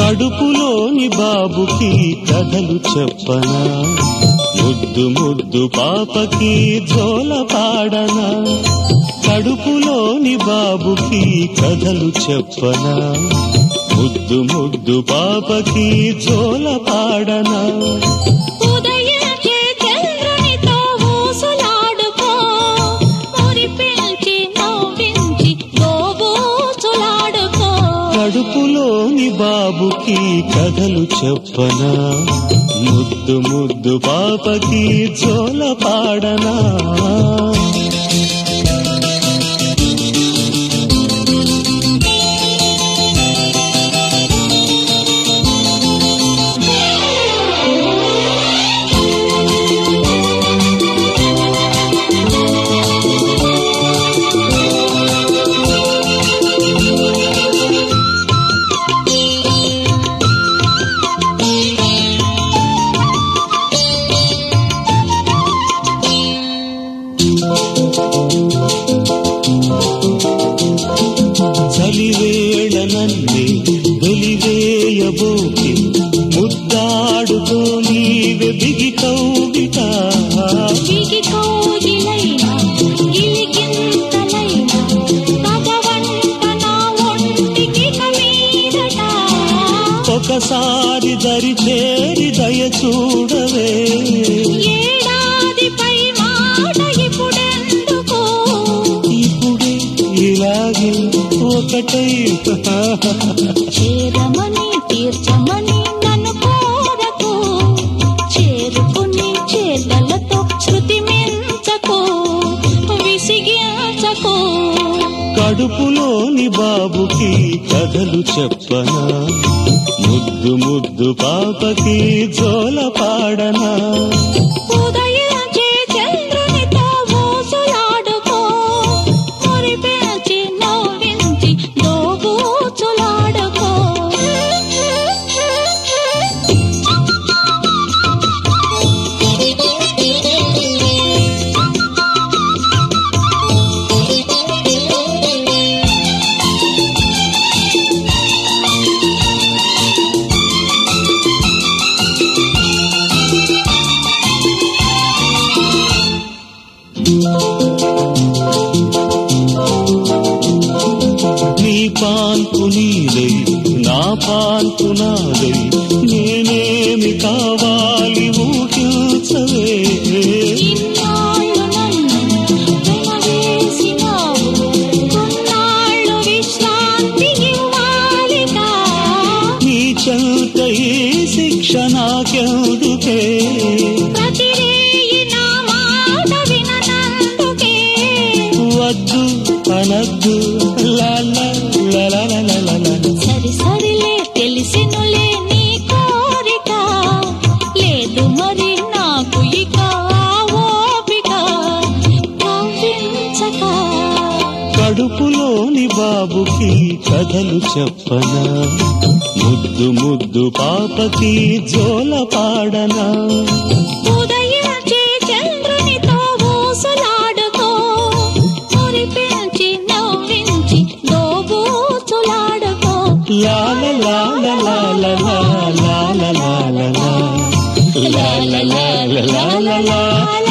కడుపులోని బాబుకి కథలు చెప్పనా, ముద్దు ముద్దు పాపకి జోల పాడనా. కడుపులోని బాబుకి కథలు చెప్పనా, ముద్దు ముద్దు పాపకి జోల పాడనా. కడుపులోని బాబుకి కథలు చెప్పనా, ముద్దు ముద్దు పాపకి జోల పాడనా. చలివేళ నన్నే వెలివేయబోకి, ముద్దాడుతో నీవే బిగి కౌగిట. ఒకసారి దరి చేరి దయ చూడవే, ఇలాగే ఒకటై చేరమని తీర్చమని నన్ను కోరకు, చేరుకుని చేతలతో శృతి మించకు, విసిగించకు. కడుపులోని బాబుకి కథలు చెప్పనా, ముద్దు ముద్దు పాపకి జోల పాడనా. నీ పాన్పు నీదై నా పాన్పు నాదై, నేనేమి కావాలి ఊహించవే. నీ చెంత ఈ శిక్ష నాకెందుకే, వద్దు అనద్దు సరి సరిలే తెలిసినులే నీ కోరిక, లేదు మరి నాకు ఇక ఓపిక కవ్వించక. కడుపులోని బాబుకి కథలు చెప్పనా, ముద్దు ముద్దు పాపకి జోల పాడనా. ఉదయించే చంద్రునితో ఊసులాడుకో, మురిపించి నవ్వించి దోబూచులాడుకో. లాల లాల లాల లాల లాల లాల లాల లాల లాల లాల.